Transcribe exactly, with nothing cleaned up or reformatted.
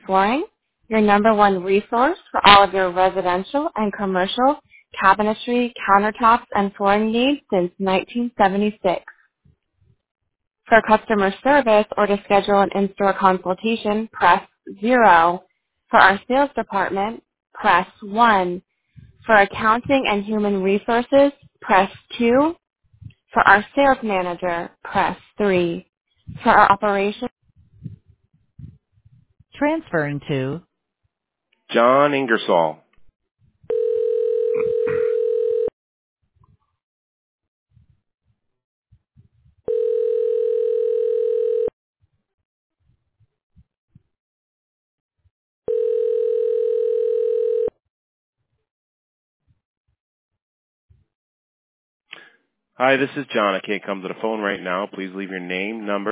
Flooring, your number one resource for all of your residential and commercial cabinetry, countertops, and flooring needs since nineteen seventy-six. For customer service or to schedule an in-store consultation, press zero. For our sales department, press one. For accounting and human resources, press two. For our sales manager, press three. For our operations, transferring to John Ingersoll. Hi, this is John. I can't come to the phone right now. Please leave your name, number,